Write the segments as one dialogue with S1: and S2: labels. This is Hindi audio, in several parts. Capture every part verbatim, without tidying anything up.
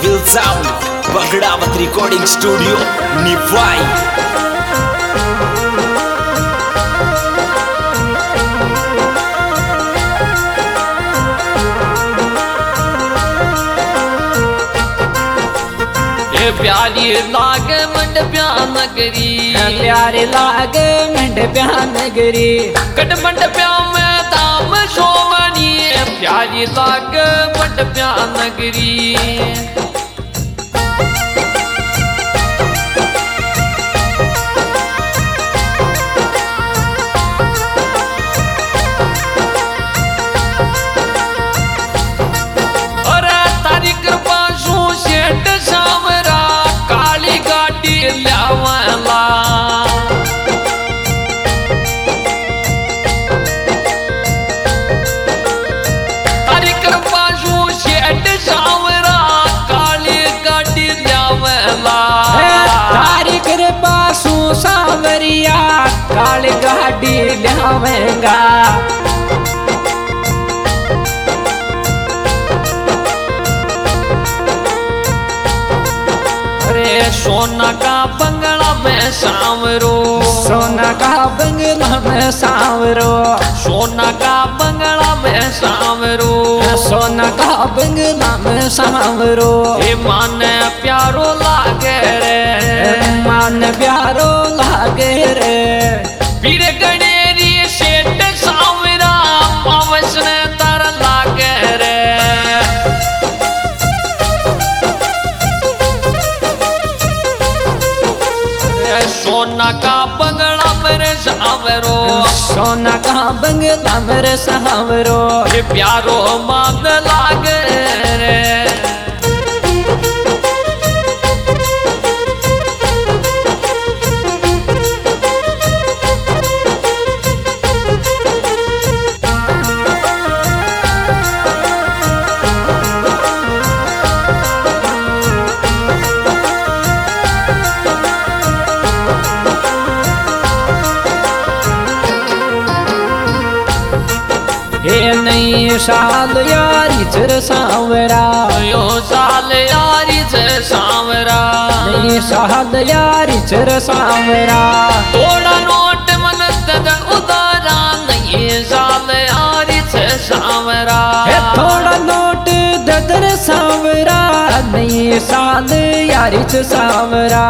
S1: Will Sound Baghdawat Recording Studio Nifai.
S2: प्यारी लाग मंड प्यान नगरी,
S3: प्यारी लाग मंड प्यान नगरी,
S2: कट मंड प्या में दाम शोमनी। प्यारी लाग मंड प्यान नगरी,
S3: सावरिया काली गाड़ी लियावेगा।
S2: अरे सोना का बंगला में सांवरो,
S3: सोना का बंगला में सांवरो,
S2: सोना का बंगला में सांवरो,
S3: सोना का बंगला में सांवरो।
S2: ये मान प्यारो लागे रे,
S3: मान प्यारो लागे रे।
S2: पीर गणेरी सेठ सांवरा पावसन तर लागे रे। सोना का बंगला मेरे सांवरो,
S3: सोना का बंगला मेरे सांवरो।
S2: ये प्यारो मांग लागे रे।
S3: ये नई साल यारी चर सांवरा,
S2: यो साल यारी चर सांवरा,
S3: नई साल यारी चर सांवरा।
S2: थोड़ा नोट मन तद उदारा, नई साल यारी चर सांवरा।
S3: थोड़ा नोट ददर सांवरा, नई साल यारी चर सांवरा।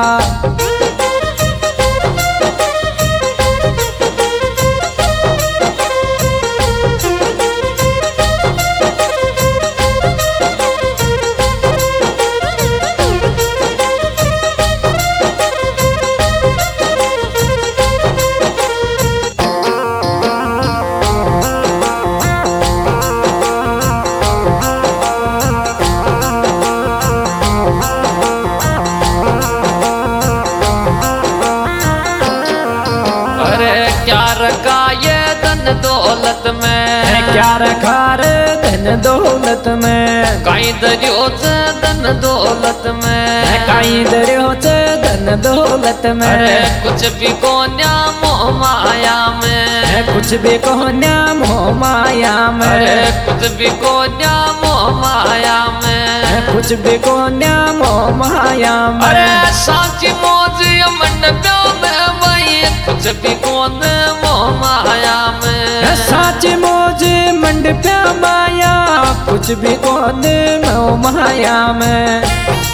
S2: रखा ये धन दौलत में,
S3: क्या रखा रे धन दौलत में।
S2: कहीं दरियो से धन दौलत में,
S3: कहीं दरियो से धन दौलत में।
S2: अरे कुछ भी को मोह माया में,
S3: कुछ भी को मोह माया में।
S2: अरे कुछ भी को मोह माया में,
S3: कुछ भी को मोह माया में।
S2: अरे साची मौज यमन प्यार में वही, कुछ भी को मोह माया में।
S3: साच मौज मंड प्या माया, कुछ भी कौन मोह माया में।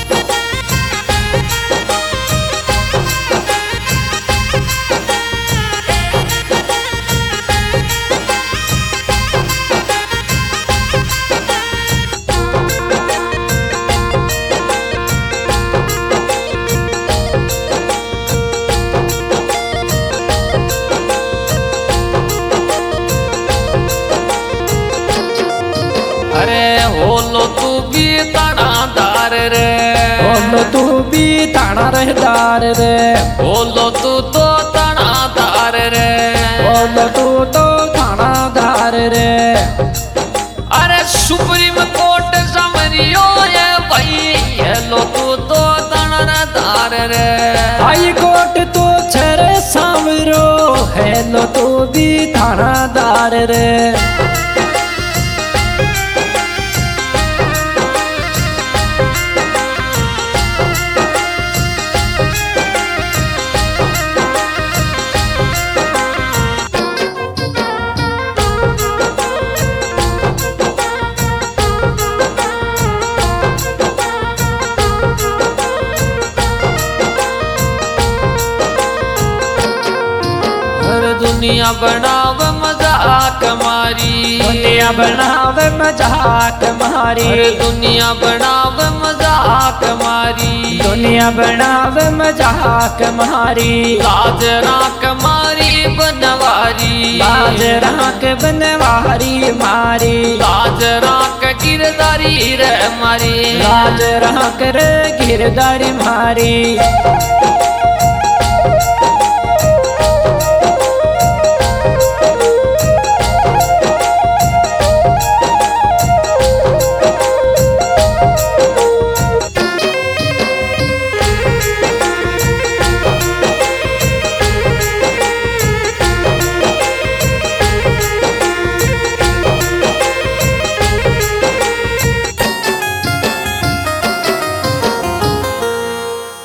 S2: अरे होलो तू भी तानादार रे,
S3: होलो तू भी तानादार रे।
S2: होलो तू तो तानादार रे,
S3: होलो तू तो तानादार रे।
S2: अरे सुप्रीम कोर्ट समरियो ये भाई, हेलो तू तो तानादार रे।
S3: हाई कोर्ट तो छरे सांवरो, हेलो तू भी तानादार रे।
S2: दुनिया बनाव मजाक मारी
S3: दुनिया बनावे मजाक मारी
S2: अरे दुनिया बनाव मजाक मारी
S3: दुनिया बनावे मजाक मारी
S2: लाज राख मारी बनवारी
S3: लाज राख बनवारी मारी
S2: लाज राख गिरदारी रे मारी
S3: लाज राख रे गिरदारी मारी